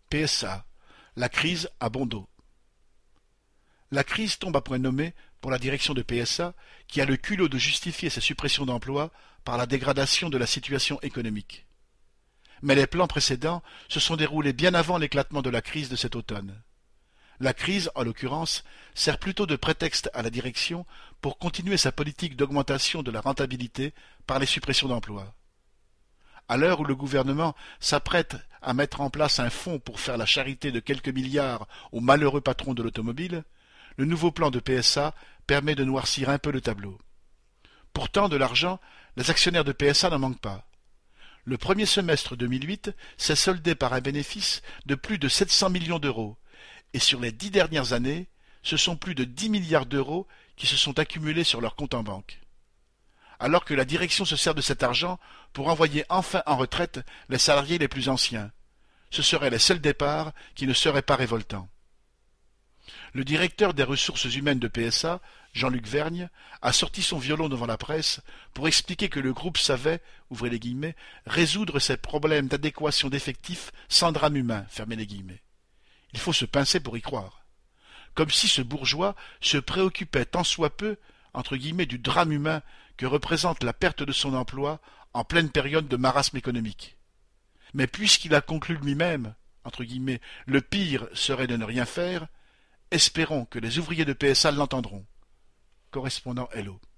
PSA, la crise à bon dos. La crise tombe à point nommé pour la direction de PSA qui a le culot de justifier sa suppression d'emplois par la dégradation de la situation économique. Mais les plans précédents se sont déroulés bien avant l'éclatement de la crise de cet automne. La crise, en l'occurrence, sert plutôt de prétexte à la direction pour continuer sa politique d'augmentation de la rentabilité par les suppressions d'emplois. À l'heure où le gouvernement s'apprête à mettre en place un fonds pour faire la charité de quelques milliards aux malheureux patrons de l'automobile, le nouveau plan de PSA permet de noircir un peu le tableau. Pourtant, de l'argent, les actionnaires de PSA n'en manquent pas. Le premier semestre 2008 s'est soldé par un bénéfice de plus de 700 millions d'euros, et sur les 10 dernières années, ce sont plus de 10 milliards d'euros qui se sont accumulés sur leur compte en banque. Alors que la direction se sert de cet argent pour envoyer enfin en retraite les salariés les plus anciens. Ce seraient les seuls départs qui ne seraient pas révoltants. Le directeur des ressources humaines de PSA, Jean-Luc Vergne, a sorti son violon devant la presse pour expliquer que le groupe savait, ouvrez les guillemets, résoudre ses problèmes d'adéquation d'effectifs sans drame humain, fermez les guillemets. Il faut se pincer pour y croire. Comme si ce bourgeois se préoccupait tant soit peu, entre guillemets, du drame humain que représente la perte de son emploi en pleine période de marasme économique. Mais puisqu'il a conclu lui-même, entre guillemets, le pire serait de ne rien faire, espérons que les ouvriers de PSA l'entendront. Correspondant Hello.